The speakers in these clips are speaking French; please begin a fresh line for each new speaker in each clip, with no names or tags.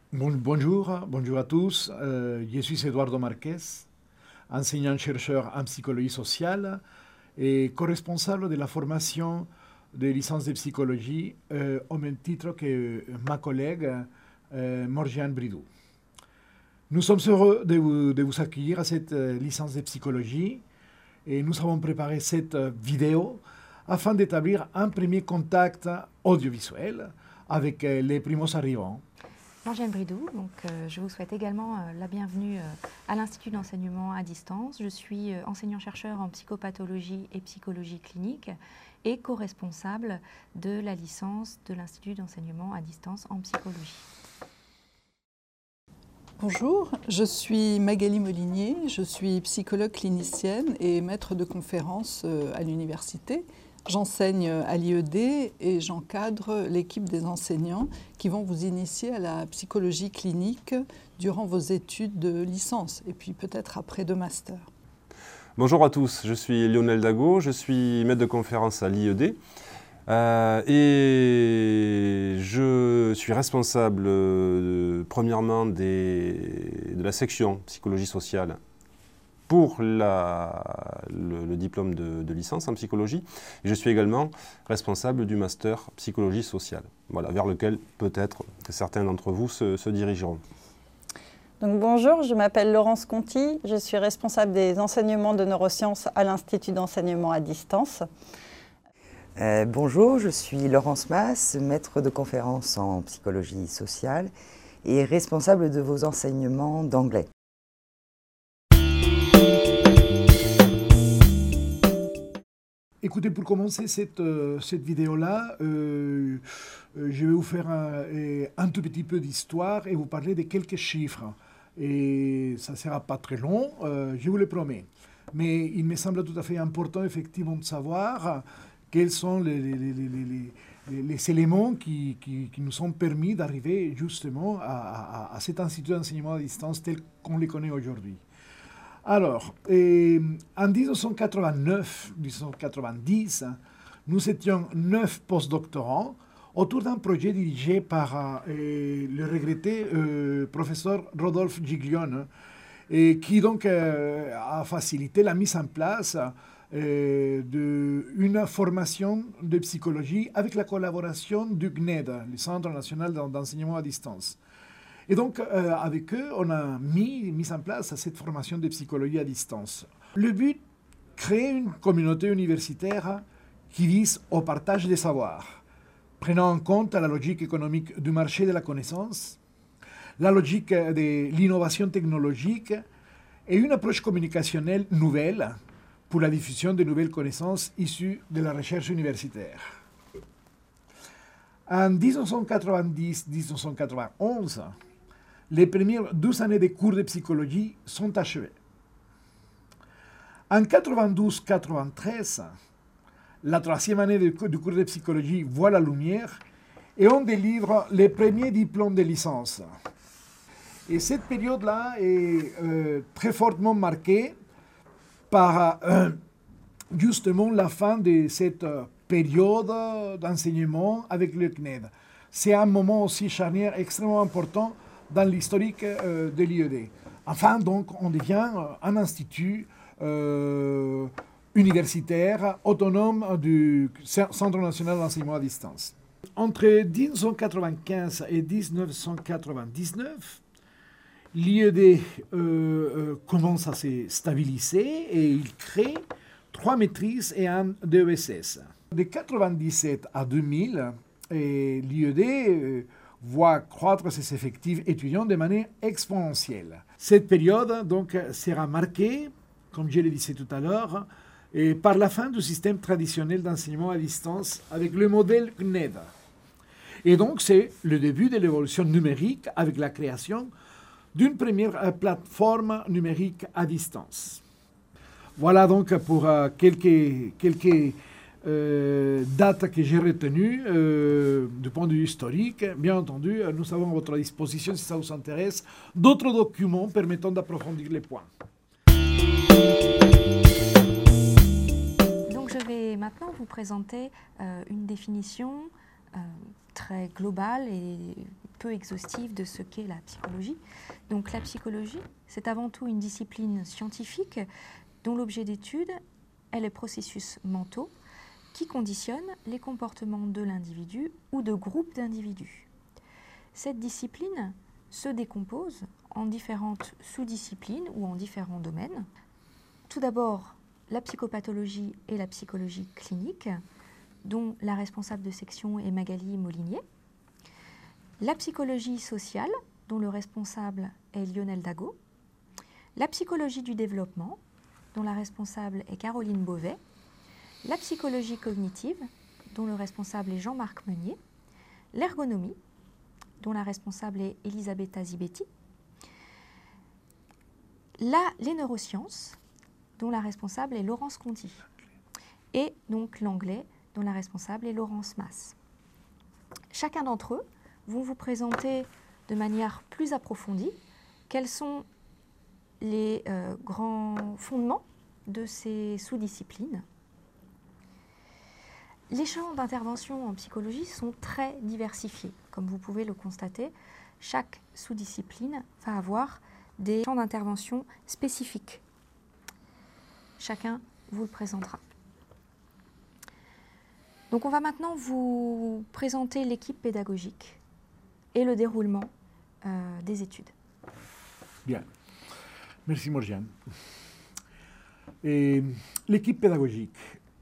Bonjour à tous. Je suis Eduardo Marquez, enseignant-chercheur en psychologie sociale et co-responsable de la formation de licence de psychologie au même titre que ma collègue Morgiane Bridou. Nous sommes heureux de vous accueillir à cette licence de psychologie et nous avons préparé cette vidéo afin d'établir un premier contact audiovisuel avec les primos arrivants.
Morgiane Bridou, je vous souhaite également la bienvenue à l'Institut d'enseignement à distance. Je suis enseignant-chercheur en psychopathologie et psychologie clinique et co-responsable de la licence de l'Institut d'enseignement à distance en psychologie.
Bonjour, je suis Magali Molinier, je suis psychologue clinicienne et maître de conférences à l'université. J'enseigne à l'IED et j'encadre l'équipe des enseignants qui vont vous initier à la psychologie clinique durant vos études de licence et puis peut-être après de master.
Bonjour à tous, je suis Lionel Dago, je suis maître de conférence à l'IED et je suis responsable premièrement de la section psychologie sociale pour le diplôme de licence en psychologie. Et je suis également responsable du master psychologie sociale, voilà, vers lequel peut-être que certains d'entre vous se dirigeront.
Donc, bonjour, je m'appelle Laurence Conti, je suis responsable des enseignements de neurosciences à l'Institut d'enseignement à distance.
Bonjour, je suis Laurence Masse, maître de conférence en psychologie sociale et responsable de vos enseignements d'anglais.
Écoutez, pour commencer cette vidéo-là, je vais vous faire un tout petit peu d'histoire et vous parler de quelques chiffres. Et ça ne sera pas très long, je vous le promets. Mais il me semble tout à fait important, effectivement, de savoir quels sont les éléments qui nous ont permis d'arriver justement à cet institut d'enseignement à distance tel qu'on le connaît aujourd'hui. Alors, en 1989-1990, nous étions 9 postdoctorants autour d'un projet dirigé par le regretté professeur Rodolphe Giglione, qui donc a facilité la mise en place d'une formation de psychologie avec la collaboration du CNED, le Centre national d'enseignement à distance. Et donc, avec eux, on a mis en place cette formation de psychologie à distance. Le but, créer une communauté universitaire qui vise au partage des savoirs, prenant en compte la logique économique du marché de la connaissance, la logique de l'innovation technologique et une approche communicationnelle nouvelle pour la diffusion de nouvelles connaissances issues de la recherche universitaire. En 1990-1991, les premières 12 années de cours de psychologie sont achevées. En 92-93, la troisième année du cours de psychologie voit la lumière et on délivre les premiers diplômes de licence. Et cette période-là est très fortement marquée par justement la fin de cette période d'enseignement avec le CNED. C'est un moment aussi charnière extrêmement important dans l'historique de l'IED. Enfin, donc, on devient un institut universitaire autonome du Centre national d'enseignement à distance. Entre 1995 et 1999, l'IED commence à se stabiliser et il crée 3 maîtrises et un DESS. De 1997 à 2000, l'IED voit croître ses effectifs étudiants de manière exponentielle. Cette période donc sera marquée, comme je le disais tout à l'heure, par la fin du système traditionnel d'enseignement à distance avec le modèle CNED. Et donc c'est le début de l'évolution numérique avec la création d'une première plateforme numérique à distance. Voilà donc pour quelques dates que j'ai retenues du point de vue historique. Bien entendu, nous avons à votre disposition, si ça vous intéresse, d'autres documents permettant d'approfondir les points.
Donc je vais maintenant vous présenter une définition très globale et peu exhaustive de ce qu'est la psychologie. Donc la psychologie, c'est avant tout une discipline scientifique dont l'objet d'étude est les processus mentaux qui conditionnent les comportements de l'individu ou de groupes d'individus. Cette discipline se décompose en différentes sous-disciplines ou en différents domaines. Tout d'abord, la psychopathologie et la psychologie clinique, dont la responsable de section est Magali Molinier. La psychologie sociale, dont le responsable est Lionel Dago. La psychologie du développement, dont la responsable est Caroline Beauvais. La psychologie cognitive, dont le responsable est Jean-Marc Meunier. L'ergonomie, dont la responsable est Elisabetta Zibetti. Les neurosciences, dont la responsable est Laurence Conti. Et donc l'anglais, dont la responsable est Laurence Masse. Chacun d'entre eux vont vous présenter de manière plus approfondie quels sont les grands fondements de ces sous-disciplines. Les champs d'intervention en psychologie sont très diversifiés. Comme vous pouvez le constater, chaque sous-discipline va avoir des champs d'intervention spécifiques. Chacun vous le présentera. Donc on va maintenant vous présenter l'équipe pédagogique et le déroulement des études.
Bien. Merci Morgiane. L'équipe pédagogique.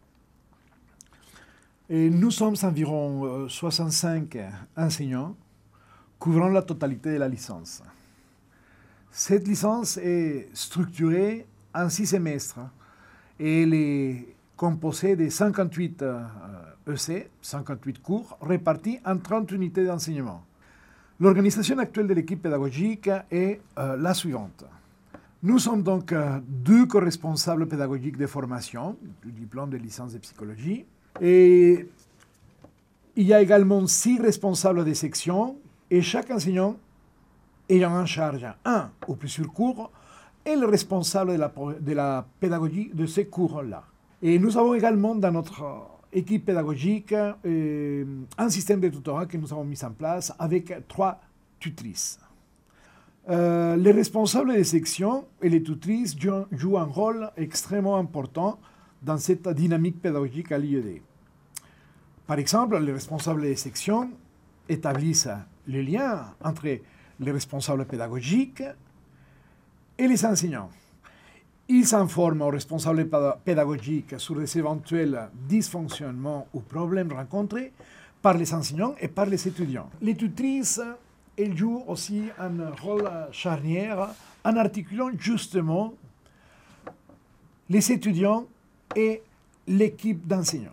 Nous sommes environ 65 enseignants couvrant la totalité de la licence. Cette licence est structurée en 6 semestres et elle est composée de 58 EC, 58 cours, répartis en 30 unités d'enseignement. L'organisation actuelle de l'équipe pédagogique est la suivante. Nous sommes donc 2 co-responsables pédagogiques de formation du diplôme de licence de psychologie. Et il y a également 6 responsables de section et chaque enseignant ayant en charge un ou plusieurs cours est le responsable de la pédagogie de ces cours-là. Et nous avons également dans notre équipe pédagogique un système de tutorat que nous avons mis en place avec 3 tutrices. Les responsables des sections et les tutrices jouent un rôle extrêmement important dans cette dynamique pédagogique à l'IED. Par exemple, les responsables des sections établissent le lien entre les responsables pédagogiques et les enseignants. Ils informent aux responsables pédagogiques sur les éventuels dysfonctionnements ou problèmes rencontrés par les enseignants et par les étudiants. Les tutrices, elles jouent aussi un rôle charnière en articulant justement les étudiants et l'équipe d'enseignants.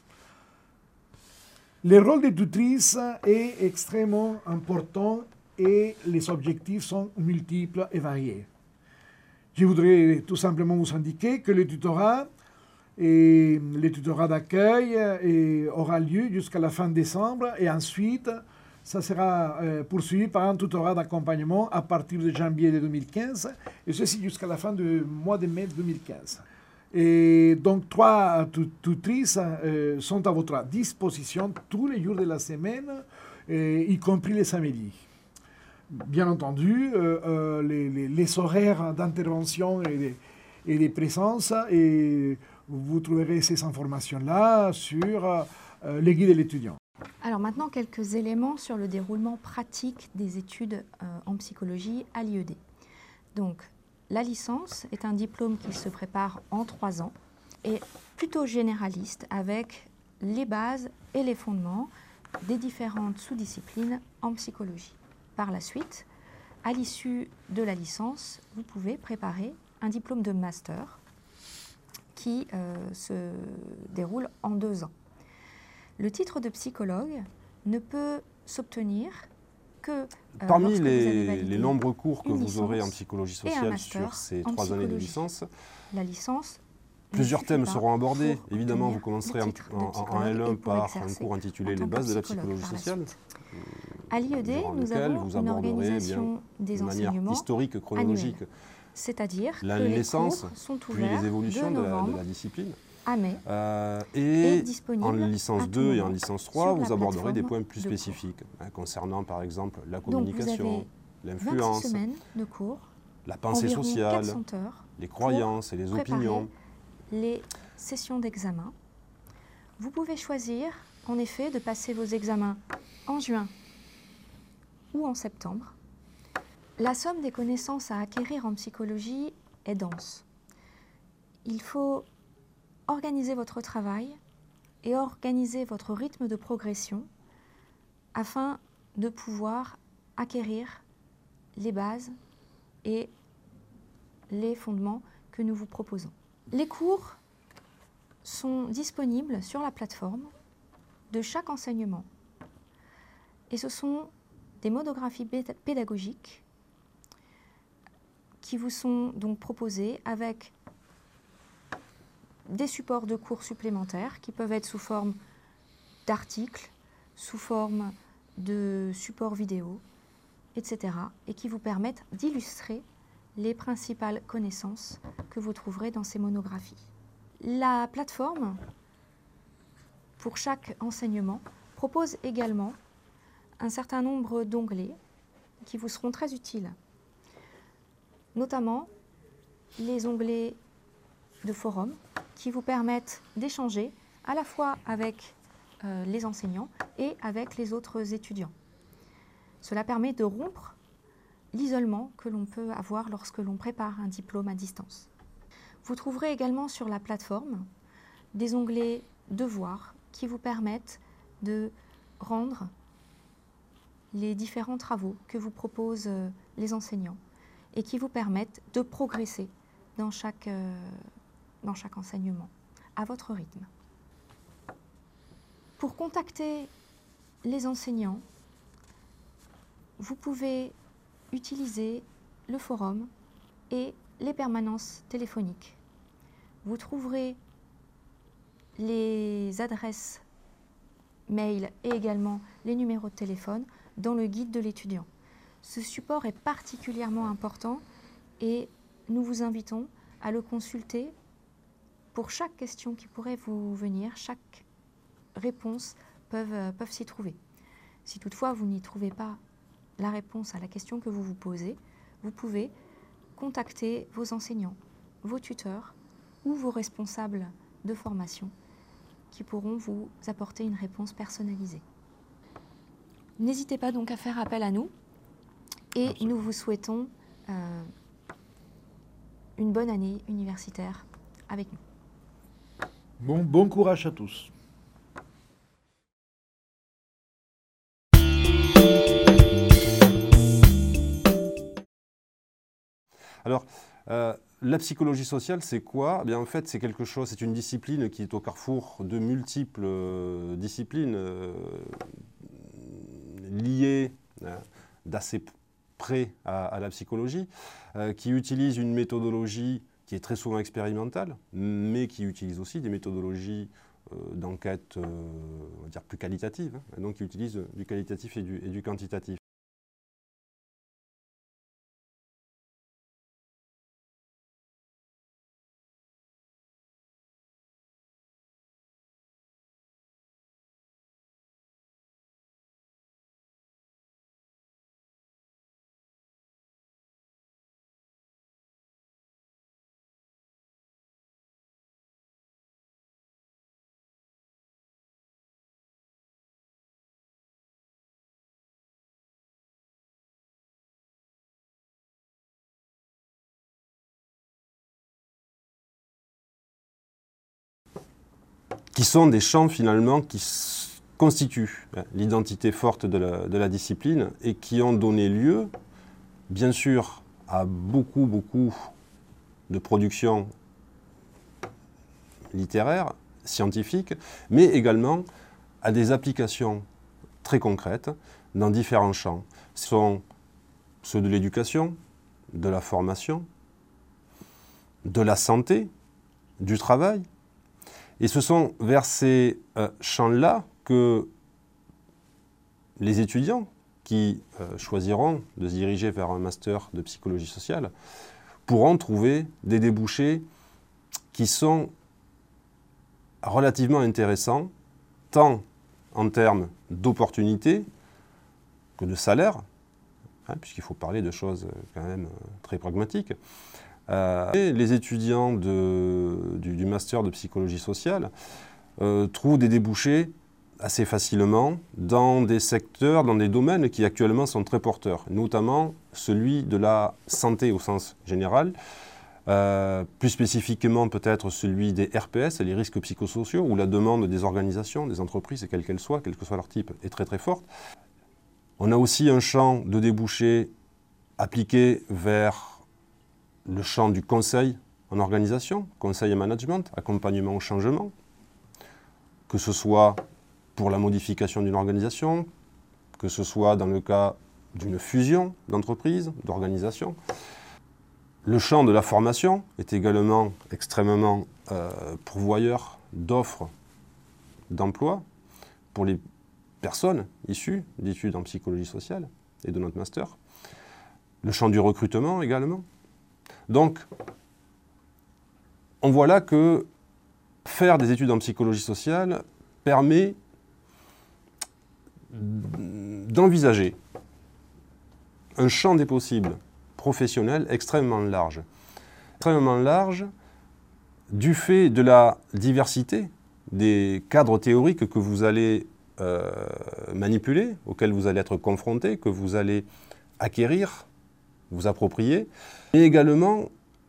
Le rôle des tutrices est extrêmement important et les objectifs sont multiples et variés. Je voudrais tout simplement vous indiquer que le tutorat d'accueil aura lieu jusqu'à la fin décembre et ensuite, ça sera poursuivi par un tutorat d'accompagnement à partir de janvier 2015 et ceci jusqu'à la fin du mois de mai 2015. Et donc, 3 tutrices sont à votre disposition tous les jours de la semaine, y compris les samedis. Bien entendu, les horaires d'intervention et de présence, et vous trouverez ces informations-là sur le guide de l'étudiant.
Alors maintenant, quelques éléments sur le déroulement pratique des études en psychologie à l'IED. Donc, la licence est un diplôme qui se prépare en 3 ans et plutôt généraliste avec les bases et les fondements des différentes sous-disciplines en psychologie. Par la suite, à l'issue de la licence, vous pouvez préparer un diplôme de master qui se déroule en 2 ans. Le titre de psychologue ne peut s'obtenir que
parmi les nombreux cours que vous aurez en psychologie sociale sur ces 3 années de licence,
la licence,
plusieurs thèmes seront abordés. Évidemment, vous commencerez en L1 par un cours intitulé « Les bases de la psychologie sociale ».
À l'IED, nous avons une organisation des
de manière
enseignements
historique, chronologique,
c'est-à-dire que
la
les
naissance,
cours sont
puis
ouverts
les évolutions
de
de
novembre
la discipline.
à mai
et
est disponible
en licence
à tout
2 et en
moment
licence 3,
sur
vous
la
aborderez des
plateforme
points plus
de cours.
spécifiques, concernant par exemple la
Donc vous
communication,
avez 26
l'influence,
semaines de cours,
la pensée
environ
sociale,
400 heures
les croyances et les
préparer
opinions.
les sessions d'examen. Vous pouvez choisir en effet de passer vos examens en juin ou en septembre. La somme des connaissances à acquérir en psychologie est dense. Il faut organiser votre travail et organiser votre rythme de progression afin de pouvoir acquérir les bases et les fondements que nous vous proposons. Les cours sont disponibles sur la plateforme de chaque enseignement et ce sont des monographies pédagogiques qui vous sont donc proposées avec des supports de cours supplémentaires qui peuvent être sous forme d'articles, sous forme de supports vidéo, etc. et qui vous permettent d'illustrer les principales connaissances que vous trouverez dans ces monographies. La plateforme, pour chaque enseignement, propose également un certain nombre d'onglets qui vous seront très utiles, notamment les onglets de forum qui vous permettent d'échanger à la fois avec les enseignants et avec les autres étudiants. Cela permet de rompre l'isolement que l'on peut avoir lorsque l'on prépare un diplôme à distance. Vous trouverez également sur la plateforme des onglets devoirs qui vous permettent de rendre les différents travaux que vous proposent les enseignants et qui vous permettent de progresser dans chaque enseignement, à votre rythme. Pour contacter les enseignants, vous pouvez utiliser le forum et les permanences téléphoniques. Vous trouverez les adresses mail et également les numéros de téléphone dans le guide de l'étudiant. Ce support est particulièrement important et nous vous invitons à le consulter pour chaque question qui pourrait vous venir. Chaque réponse peuvent s'y trouver. Si toutefois vous n'y trouvez pas la réponse à la question que vous vous posez, vous pouvez contacter vos enseignants, vos tuteurs ou vos responsables de formation qui pourront vous apporter une réponse personnalisée. N'hésitez pas donc à faire appel à nous et nous vous souhaitons une bonne année universitaire avec nous.
Bon courage à tous.
Alors, la psychologie sociale, c'est quoi? Eh bien, en fait, c'est quelque chose, c'est une discipline qui est au carrefour de multiples disciplines liées d'assez près à la psychologie, qui utilise une méthodologie qui est très souvent expérimentale, mais qui utilise aussi des méthodologies d'enquête, on va dire, plus qualitatives, hein, donc qui utilise du qualitatif et du quantitatif. Qui sont des champs finalement qui constituent l'identité forte de la discipline et qui ont donné lieu, bien sûr, à beaucoup de productions littéraires, scientifiques, mais également à des applications très concrètes dans différents champs. Ce sont ceux de l'éducation, de la formation, de la santé, du travail. Et ce sont vers ces champs-là que les étudiants qui choisiront de se diriger vers un master de psychologie sociale pourront trouver des débouchés qui sont relativement intéressant, tant en termes d'opportunités que de salaire, hein, puisqu'il faut parler de choses quand même très pragmatiques. Et les étudiants du master de psychologie sociale trouvent des débouchés assez facilement dans des secteurs, dans des domaines qui actuellement sont très porteurs, notamment celui de la santé au sens général, plus spécifiquement peut-être celui des RPS, les risques psychosociaux, où la demande des organisations, des entreprises, quelle qu'elle soit, quel que soit leur type, est très très forte. On a aussi un champ de débouchés appliqué vers le champ du conseil en organisation, conseil et management, accompagnement au changement, que ce soit pour la modification d'une organisation, que ce soit dans le cas d'une fusion d'entreprises, d'organisations. Le champ de la formation est également extrêmement pourvoyeur d'offres d'emploi pour les personnes issues d'études en psychologie sociale et de notre master. Le champ du recrutement également. Donc, on voit là que faire des études en psychologie sociale permet d'envisager un champ des possibles professionnel extrêmement large. Extrêmement large du fait de la diversité des cadres théoriques que vous allez manipuler, auxquels vous allez être confrontés, que vous allez acquérir, vous approprier, mais également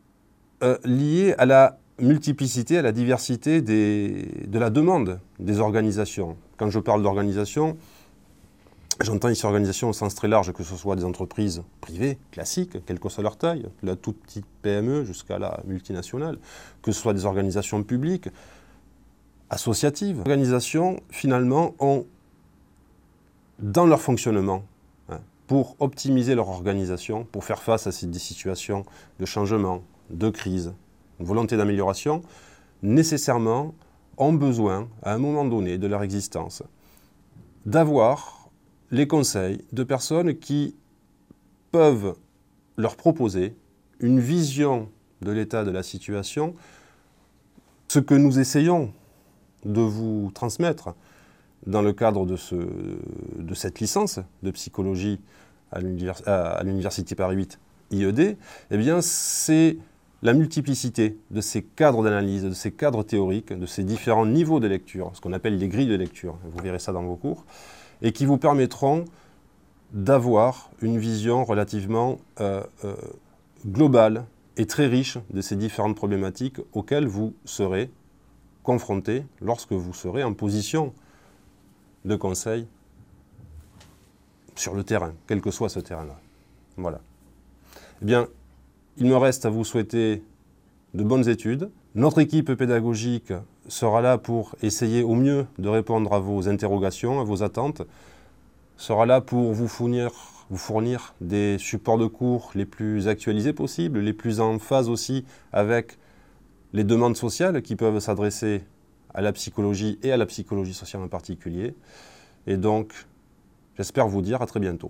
lié à la multiplicité, à la diversité de la demande des organisations. Quand je parle d'organisation, j'entends ici organisation au sens très large, que ce soit des entreprises privées, classiques, quelle que soit leur taille, de la toute petite PME jusqu'à la multinationale, que ce soit des organisations publiques, associatives. Les organisations, finalement, ont, dans leur fonctionnement, pour optimiser leur organisation, pour faire face à des situations de changement, de crise, une volonté d'amélioration, nécessairement ont besoin, à un moment donné de leur existence, d'avoir les conseils de personnes qui peuvent leur proposer une vision de l'état de la situation, ce que nous essayons de vous transmettre dans le cadre de cette licence de psychologie à l'Université Paris 8 IED, eh bien, c'est la multiplicité de ces cadres d'analyse, de ces cadres théoriques, de ces différents niveaux de lecture, ce qu'on appelle les grilles de lecture, vous verrez ça dans vos cours, et qui vous permettront d'avoir une vision relativement globale et très riche de ces différentes problématiques auxquelles vous serez confrontés lorsque vous serez en position de conseil sur le terrain, quel que soit ce terrain-là. Voilà. Eh bien, il me reste à vous souhaiter de bonnes études. Notre équipe pédagogique sera là pour essayer au mieux de répondre à vos interrogations, à vos attentes, sera là pour vous fournir des supports de cours les plus actualisés possibles, les plus en phase aussi avec les demandes sociales qui peuvent s'adresser à la psychologie et à la psychologie sociale en particulier. Et donc, j'espère vous dire à très bientôt.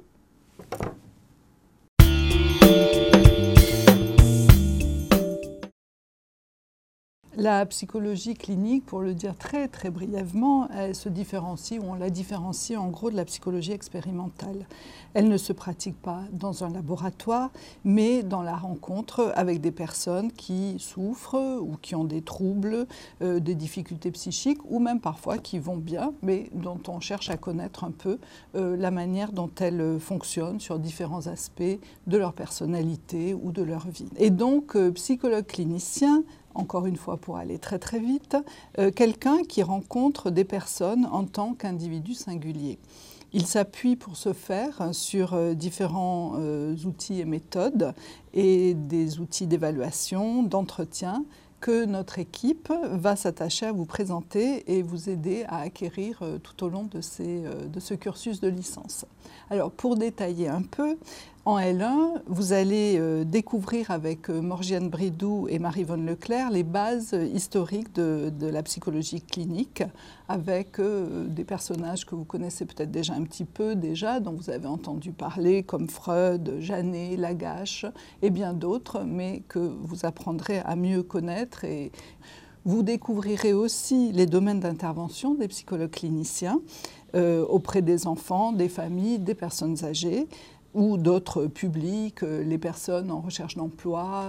La psychologie clinique, pour le dire très très brièvement, elle se différencie, ou on la différencie en gros de la psychologie expérimentale. Elle ne se pratique pas dans un laboratoire, mais dans la rencontre avec des personnes qui souffrent ou qui ont des troubles, des difficultés psychiques, ou même parfois qui vont bien, mais dont on cherche à connaître un peu la manière dont elles fonctionnent sur différents aspects de leur personnalité ou de leur vie. Et donc, psychologue clinicien, encore une fois pour aller très très vite, quelqu'un qui rencontre des personnes en tant qu'individu singulier. Il s'appuie pour ce faire sur différents outils et méthodes et des outils d'évaluation, d'entretien que notre équipe va s'attacher à vous présenter et vous aider à acquérir tout au long de ce cursus de licence. Alors pour détailler un peu, en L1, vous allez découvrir avec Morgiane Bridou et Marie-Vonne Leclerc les bases historiques de la psychologie clinique avec des personnages que vous connaissez peut-être déjà un petit peu dont vous avez entendu parler comme Freud, Janet, Lagache et bien d'autres, mais que vous apprendrez à mieux connaître et Vous découvrirez aussi les domaines d'intervention des psychologues cliniciens auprès des enfants, des familles, des personnes âgées ou d'autres publics, les personnes en recherche d'emploi,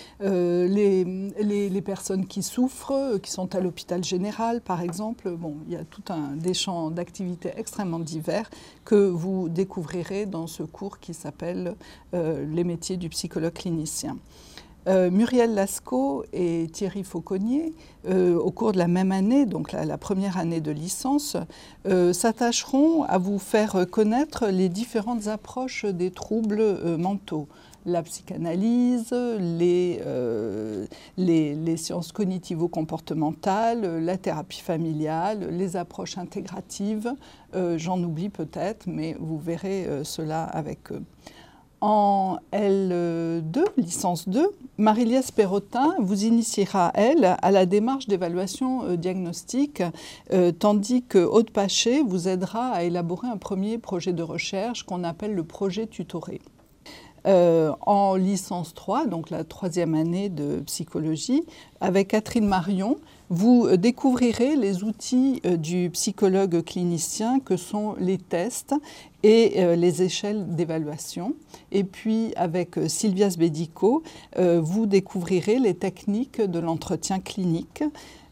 les personnes qui souffrent, qui sont à l'hôpital général par exemple. Bon, il y a tout des champs d'activités extrêmement divers que vous découvrirez dans ce cours qui s'appelle les métiers du psychologue clinicien. Muriel Lascaux et Thierry Fauconnier, au cours de la même année, donc la première année de licence, s'attacheront à vous faire connaître les différentes approches des troubles mentaux. La psychanalyse, les sciences cognitivo-comportementales, la thérapie familiale, les approches intégratives. J'en oublie peut-être, mais vous verrez cela avec eux. En L2, licence 2, Marie-Liesse Perrotin vous initiera, elle, à la démarche d'évaluation diagnostique, tandis que Aude Paché vous aidera à élaborer un premier projet de recherche qu'on appelle le projet tutoré. En licence 3, donc la troisième année de psychologie, avec Catherine Marion, vous découvrirez les outils du psychologue clinicien que sont les tests et les échelles d'évaluation. Et puis avec Sylvia Sbedico, vous découvrirez les techniques de l'entretien clinique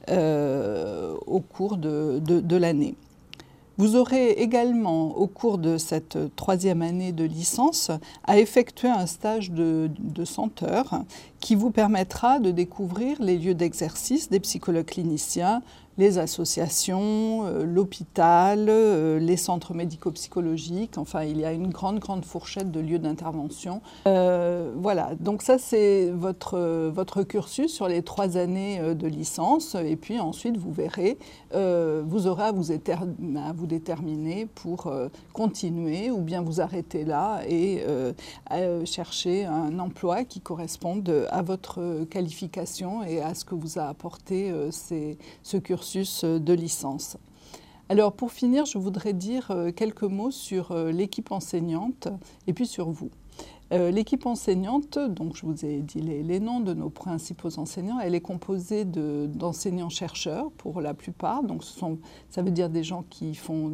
au cours de l'année. Vous aurez également, au cours de cette troisième année de licence, à effectuer un stage de 100 heures qui vous permettra de découvrir les lieux d'exercice des psychologues cliniciens, les associations, l'hôpital, les centres médico-psychologiques. Enfin, il y a une grande fourchette de lieux d'intervention. Voilà, donc ça c'est votre cursus sur les 3 années de licence. Et puis ensuite, vous verrez, vous aurez à vous déterminer pour continuer ou bien vous arrêter là et chercher un emploi qui corresponde à votre qualification et à ce que vous a apporté ce cursus de licence. Alors pour finir, je voudrais dire quelques mots sur l'équipe enseignante et puis sur vous. L'équipe enseignante, donc je vous ai dit les noms de nos principaux enseignants, elle est composée d'enseignants-chercheurs pour la plupart, donc ça veut dire des gens qui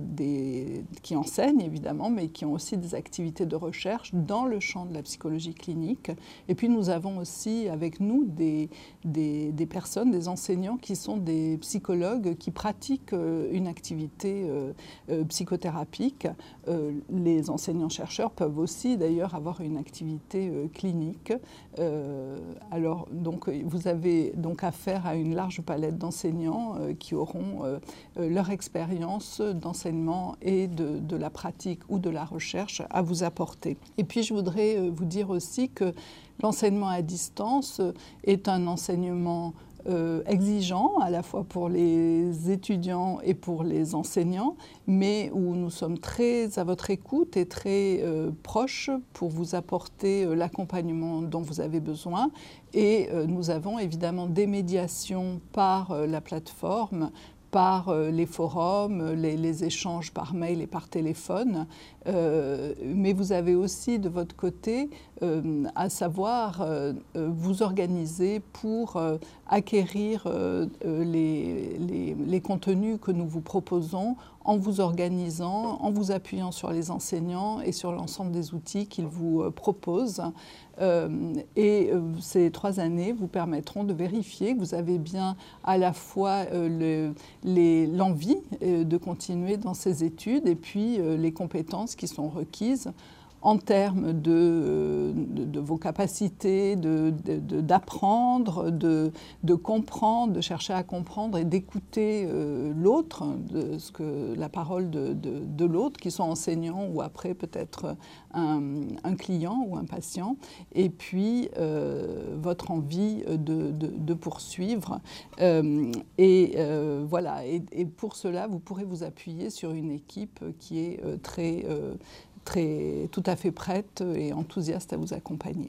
enseignent évidemment, mais qui ont aussi des activités de recherche dans le champ de la psychologie clinique. Et puis nous avons aussi avec nous des personnes, des enseignants qui sont des psychologues qui pratiquent une activité psychothérapique. Les enseignants-chercheurs peuvent aussi d'ailleurs avoir une activité clinique. Alors, donc, vous avez donc affaire à une large palette d'enseignants qui auront leur expérience d'enseignement et de la pratique ou de la recherche à vous apporter. Et puis, je voudrais vous dire aussi que l'enseignement à distance est un enseignement exigeant à la fois pour les étudiants et pour les enseignants, mais où nous sommes très à votre écoute et très proches pour vous apporter l'accompagnement dont vous avez besoin. Et nous avons évidemment des médiations par la plateforme, par les forums, les échanges par mail et par téléphone. Mais vous avez aussi de votre côté à savoir vous organiser pour acquérir les contenus que nous vous proposons en vous organisant, en vous appuyant sur les enseignants et sur l'ensemble des outils qu'ils vous proposent. Ces 3 années vous permettront de vérifier que vous avez bien à la fois l'envie de continuer dans ces études et puis les compétences qui sont requises en termes de vos capacités d'apprendre, de comprendre, de chercher à comprendre et d'écouter l'autre, la parole de l'autre, qui soit enseignant ou après peut-être un client ou un patient, et puis votre envie de poursuivre. Voilà. Et pour cela, vous pourrez vous appuyer sur une équipe qui est tout à fait prête et enthousiaste à vous accompagner.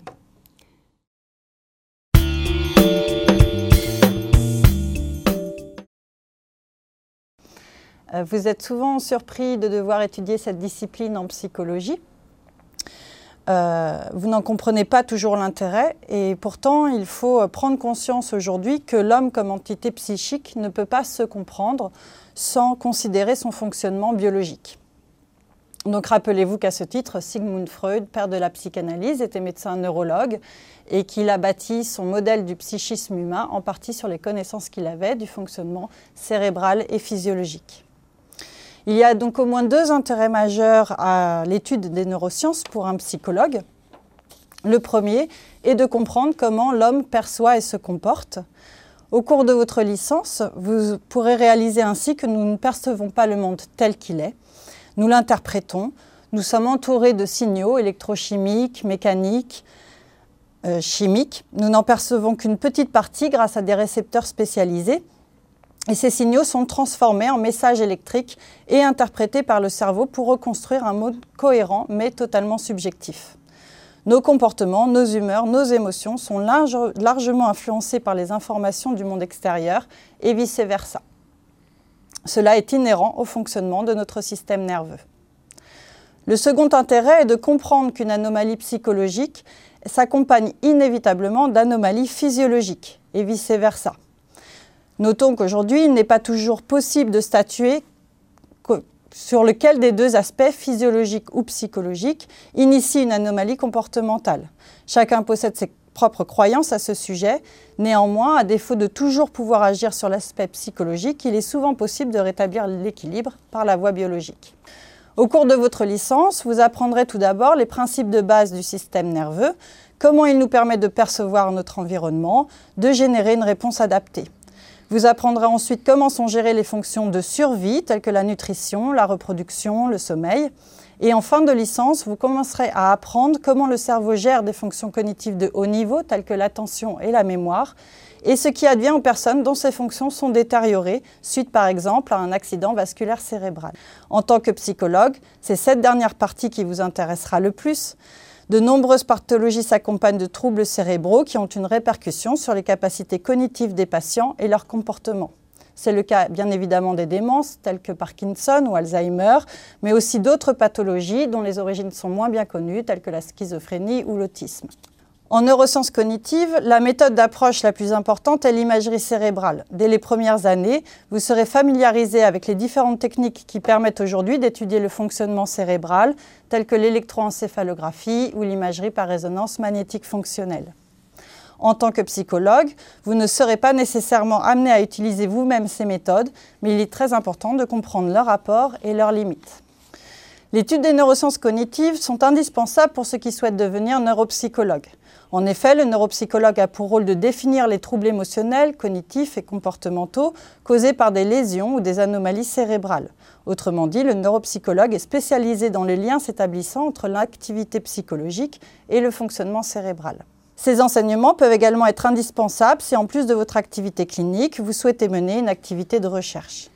Vous êtes souvent surpris de devoir étudier cette discipline en psychologie. vous n'en comprenez pas toujours l'intérêt et pourtant il faut prendre conscience aujourd'hui que l'homme comme entité psychique ne peut pas se comprendre sans considérer son fonctionnement biologique. Donc rappelez-vous qu'à ce titre, Sigmund Freud, père de la psychanalyse, était médecin neurologue et qu'il a bâti son modèle du psychisme humain en partie sur les connaissances qu'il avait du fonctionnement cérébral et physiologique. Il y a donc au moins 2 intérêts majeurs à l'étude des neurosciences pour un psychologue. Le premier est de comprendre comment l'homme perçoit et se comporte. Au cours de votre licence, vous pourrez réaliser ainsi que nous ne percevons pas le monde tel qu'il est. Nous l'interprétons. Nous sommes entourés de signaux électrochimiques, mécaniques, chimiques. Nous n'en percevons qu'une petite partie grâce à des récepteurs spécialisés. Et ces signaux sont transformés en messages électriques et interprétés par le cerveau pour reconstruire un mode cohérent mais totalement subjectif. Nos comportements, nos humeurs, nos émotions sont largement influencés par les informations du monde extérieur et vice-versa. Cela est inhérent au fonctionnement de notre système nerveux. Le second intérêt est de comprendre qu'une anomalie psychologique s'accompagne inévitablement d'anomalies physiologiques et vice-versa. Notons qu'aujourd'hui, il n'est pas toujours possible de statuer sur lequel des 2 aspects, physiologiques ou psychologiques, initie une anomalie comportementale. Chacun possède ses propres croyances à ce sujet. Néanmoins, à défaut de toujours pouvoir agir sur l'aspect psychologique, il est souvent possible de rétablir l'équilibre par la voie biologique. Au cours de votre licence, vous apprendrez tout d'abord les principes de base du système nerveux, comment il nous permet de percevoir notre environnement, de générer une réponse adaptée. Vous apprendrez ensuite comment sont gérées les fonctions de survie, telles que la nutrition, la reproduction, le sommeil. Et en fin de licence, vous commencerez à apprendre comment le cerveau gère des fonctions cognitives de haut niveau, telles que l'attention et la mémoire, et ce qui advient aux personnes dont ces fonctions sont détériorées, suite par exemple à un accident vasculaire cérébral. En tant que psychologue, c'est cette dernière partie qui vous intéressera le plus. De nombreuses pathologies s'accompagnent de troubles cérébraux qui ont une répercussion sur les capacités cognitives des patients et leur comportement. C'est le cas bien évidemment des démences telles que Parkinson ou Alzheimer, mais aussi d'autres pathologies dont les origines sont moins bien connues telles que la schizophrénie ou l'autisme. En neurosciences cognitives, la méthode d'approche la plus importante est l'imagerie cérébrale. Dès les premières années, vous serez familiarisé avec les différentes techniques qui permettent aujourd'hui d'étudier le fonctionnement cérébral, telles que l'électroencéphalographie ou l'imagerie par résonance magnétique fonctionnelle. En tant que psychologue, vous ne serez pas nécessairement amené à utiliser vous-même ces méthodes, mais il est très important de comprendre leur apport et leurs limites. L'étude des neurosciences cognitives sont indispensables pour ceux qui souhaitent devenir neuropsychologues. En effet, le neuropsychologue a pour rôle de définir les troubles émotionnels, cognitifs et comportementaux causés par des lésions ou des anomalies cérébrales. Autrement dit, le neuropsychologue est spécialisé dans les liens s'établissant entre l'activité psychologique et le fonctionnement cérébral. Ces enseignements peuvent également être indispensables si, en plus de votre activité clinique, vous souhaitez mener une activité de recherche.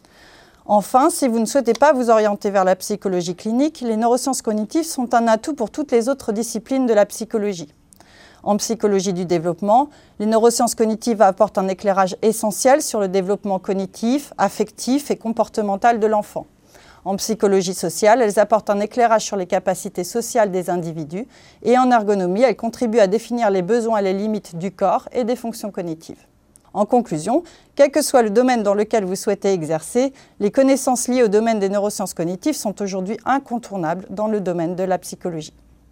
Enfin, si vous ne souhaitez pas vous orienter vers la psychologie clinique, les neurosciences cognitives sont un atout pour toutes les autres disciplines de la psychologie. En psychologie du développement, les neurosciences cognitives apportent un éclairage essentiel sur le développement cognitif, affectif et comportemental de l'enfant. En psychologie sociale, elles apportent un éclairage sur les capacités sociales des individus et en ergonomie, elles contribuent à définir les besoins et les limites du corps et des fonctions cognitives. En conclusion, quel que soit le domaine dans lequel vous souhaitez exercer, les connaissances liées au domaine des neurosciences cognitives sont aujourd'hui incontournables dans le domaine de la psychologie.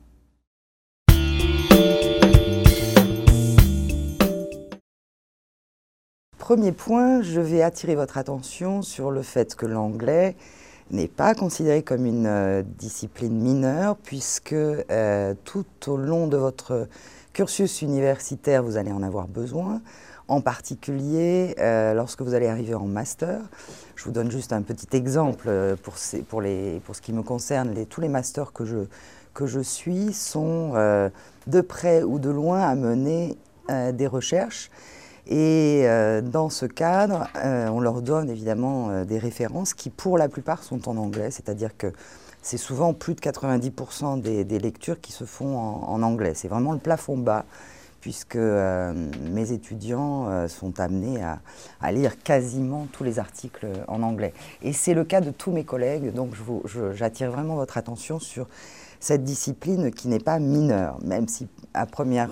Premier point, je vais attirer votre attention sur le fait que l'anglais n'est pas considéré comme une discipline mineure puisque tout au long de votre cursus universitaire, vous allez en avoir besoin, en particulier lorsque vous allez arriver en master. Je vous donne juste un petit exemple pour ce qui me concerne. Tous les masters que je suis sont de près ou de loin à mener des recherches. Et dans ce cadre, on leur donne évidemment des références qui, pour la plupart, sont en anglais. C'est-à-dire que c'est souvent plus de 90% des lectures qui se font en anglais. C'est vraiment le plafond bas, puisque mes étudiants sont amenés à lire quasiment tous les articles en anglais. Et c'est le cas de tous mes collègues, donc j'attire vraiment votre attention sur cette discipline qui n'est pas mineure, même si à première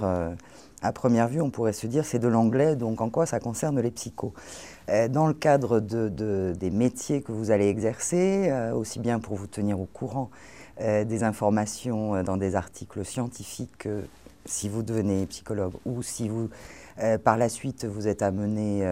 vue, on pourrait se dire c'est de l'anglais, donc en quoi ça concerne les psychos. Dans le cadre des métiers que vous allez exercer, aussi bien pour vous tenir au courant des informations dans des articles scientifiques, si vous devenez psychologue, ou si vous, par la suite, vous êtes amené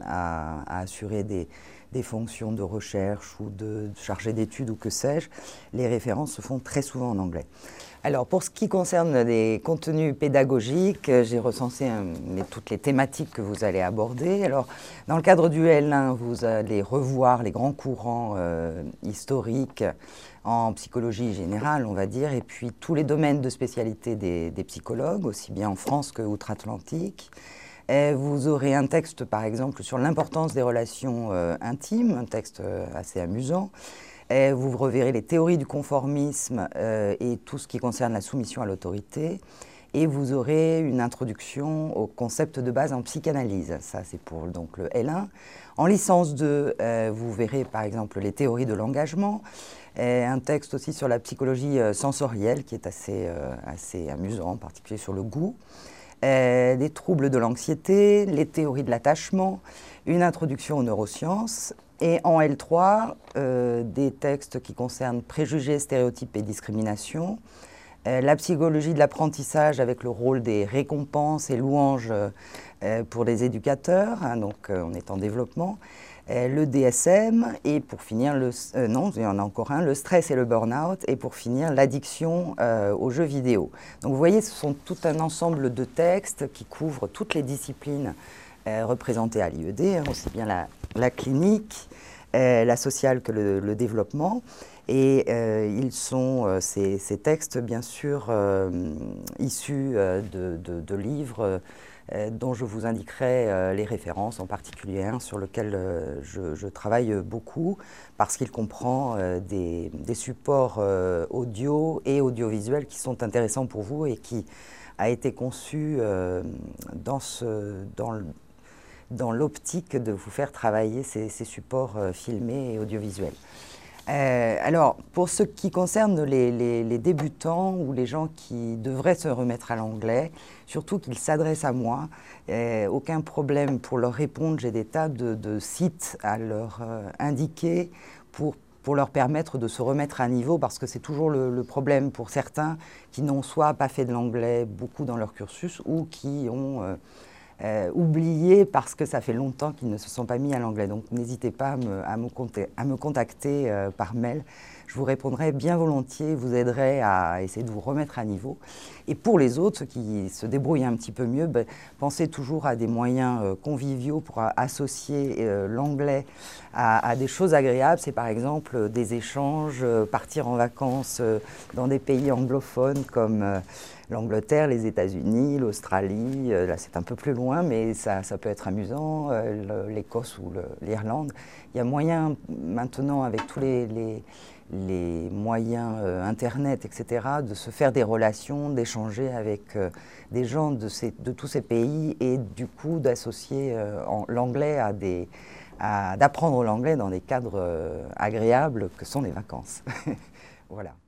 à assurer des fonctions de recherche ou de chargé d'études ou que sais-je, les références se font très souvent en anglais. Alors, pour ce qui concerne les contenus pédagogiques, j'ai recensé toutes les thématiques que vous allez aborder. Alors, dans le cadre du L1, vous allez revoir les grands courants historiques en psychologie générale, on va dire, et puis tous les domaines de spécialité des psychologues, aussi bien en France qu'outre-Atlantique. Vous aurez un texte, par exemple, sur l'importance des relations intimes, un texte assez amusant. Vous reverrez les théories du conformisme et tout ce qui concerne la soumission à l'autorité. Et vous aurez une introduction au concept de base en psychanalyse. Ça, c'est pour donc, le L1. En licence 2, vous verrez par exemple les théories de l'engagement. Un texte aussi sur la psychologie sensorielle qui est assez amusant, en particulier sur le goût. Les troubles de l'anxiété, les théories de l'attachement, une introduction aux neurosciences. Et en L3, des textes qui concernent préjugés, stéréotypes et discrimination, la psychologie de l'apprentissage avec le rôle des récompenses et louanges pour les éducateurs, hein, donc on est en développement, le DSM, et pour finir, non, il y en a encore un, le stress et le burn-out, et pour finir, l'addiction aux jeux vidéo. Donc vous voyez, ce sont tout un ensemble de textes qui couvrent toutes les disciplines représentées à l'IED, hein, aussi bien la clinique, la sociale que le développement. Et ils sont, ces textes, bien sûr, issus de livres dont je vous indiquerai les références, en particulier un sur lequel je travaille beaucoup, parce qu'il comprend des supports audio et audiovisuels qui sont intéressants pour vous et qui a été conçu dans l'optique de vous faire travailler ces supports filmés et audiovisuels. Alors, pour ce qui concerne les débutants ou les gens qui devraient se remettre à l'anglais, surtout qu'ils s'adressent à moi, aucun problème pour leur répondre. J'ai des tas de sites à leur indiquer pour leur permettre de se remettre à niveau, parce que c'est toujours le problème pour certains qui n'ont soit pas fait de l'anglais beaucoup dans leur cursus ou qui ont oublié parce que ça fait longtemps qu'ils ne se sont pas mis à l'anglais. Donc n'hésitez pas à me contacter par mail. Je vous répondrai bien volontiers, vous aiderai à essayer de vous remettre à niveau. Et pour les autres, ceux qui se débrouillent un petit peu mieux, pensez toujours à des moyens conviviaux pour associer l'anglais à des choses agréables. C'est par exemple des échanges, partir en vacances dans des pays anglophones comme l'Angleterre, les États-Unis, l'Australie. Là, c'est un peu plus loin, mais ça peut être amusant. L'Écosse ou l'Irlande. Il y a moyen maintenant, avec tous les moyens Internet, etc., de se faire des relations, d'échanger avec des gens de tous ces pays et du coup d'associer l'anglais d'apprendre l'anglais dans des cadres agréables que sont les vacances. Voilà.